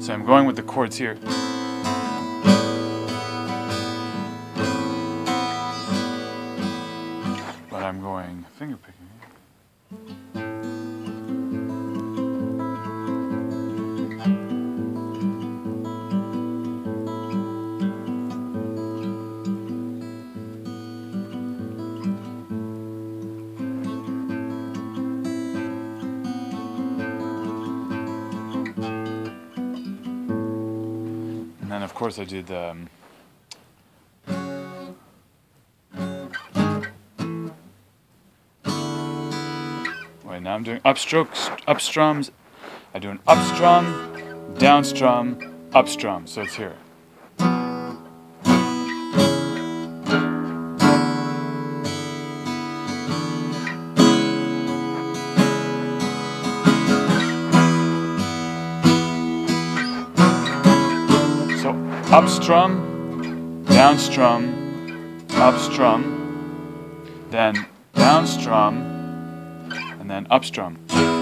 So I'm going with the chords here. But I'm going finger picking. And then of course I did wait, now I'm doing upstrums. I do an upstrum, downstrum, upstrum. So it's here. So upstrum, downstrum, upstrum, then downstrum, and then upstrum.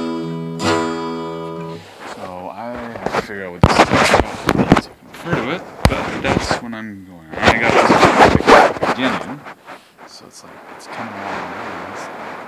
So I have to figure out what this is. I can refer to it, but that's when I'm going. I got this at the beginning, so it's like it's kind of all